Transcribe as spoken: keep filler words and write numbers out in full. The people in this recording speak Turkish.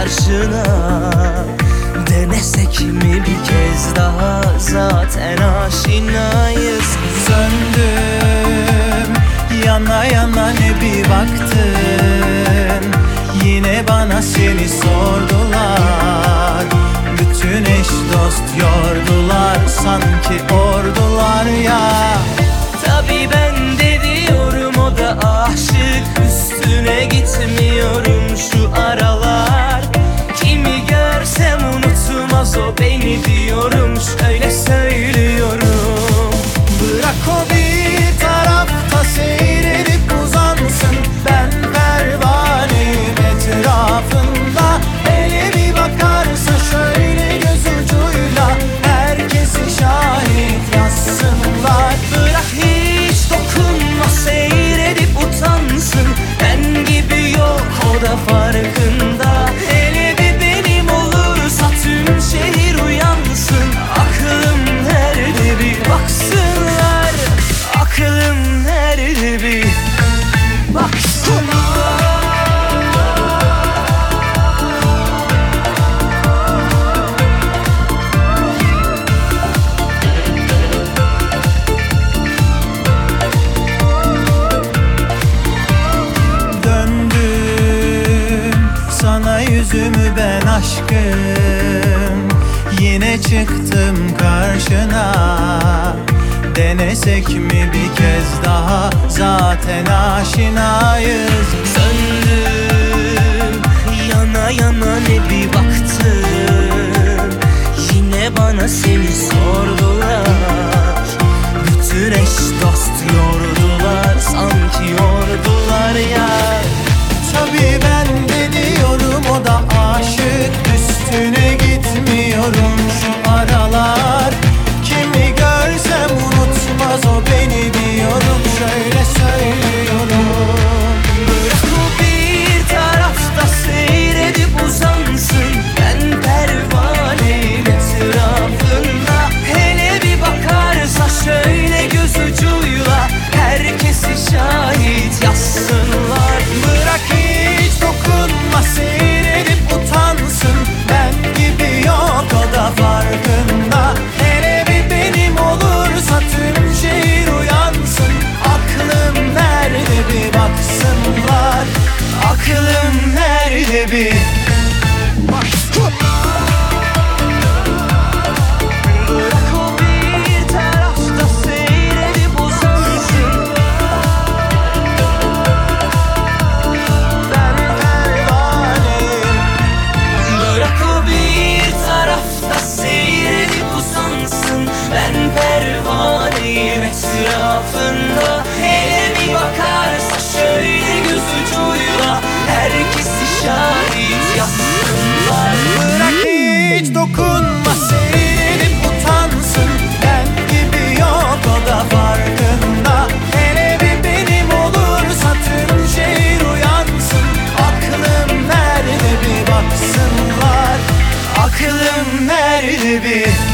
karşına. Denesek mi bir kez daha, zaten aşinayız. Söndüm, yana yana ne bir baktın, yine bana seni sordular. Bütün eş dost yordular, sanki ordular ya. Tabii ben de diyorum, o da aşık, üstüne gitmiyorum şu aralar. Kimi görsem unutmaz o beni diyorum, şöyle söylüyorum. Bırak o bir tarafta seyredip uzansın, ben pervaneyim etrafında. Hele bir bakarsa şöyle göz ucuyla, herkesi şahit yazsınlar. Bırak hiç dokunma, seyredip utansın, ben gibi yok o da farkında. Hele bir benim olursa tüm şehir uyansın. Aklım nerede bir baksınlar, aklım nerede bir baksınlar. Sana yüzümü ben aşkım, yine çıktım karşına. Denesek mi bir kez daha, zaten aşinayız. Söndüm, yana yana ne bir baktım, yine bana seni sordular. Bütün eş dost yordular, sanki yordular ya. Tabii ben de diyorum, o da aşık, üstüne gitmiyorum şu aralar. Kimi görsem unutmaz o beni diyorum, şöyle söylüyorum. Bırak o bir tarafta seyredip uzansın, ben pervaneyim etrafında. Hele bir bakarsa şöyle göz ucuyla, herkesi şahit yazsınlar. Bırak hiç dokunma, seyredip utansın, ben gibi yok o da farkında. Hele bir benim olursa tüm şehir uyansın. Aklım nerede bir baksınlar, aklım nerede bir baksınlar. Bırak o bir tarafta seyredip uzansın, Ben pervaneyim. bırak o bir tarafta seyredip uzansın, ben pervaneyim etrafında. Hele bir bakarsa şöyle göz ucuyla, herkesi şahit yazsınlar. Bırak hiç dokunma, seyredip utansın, ben gibi yok o da farkında. Hele bir benim olursa tüm şehir uyansın. Aklım nerede bir baksınlar, aklım nerede bir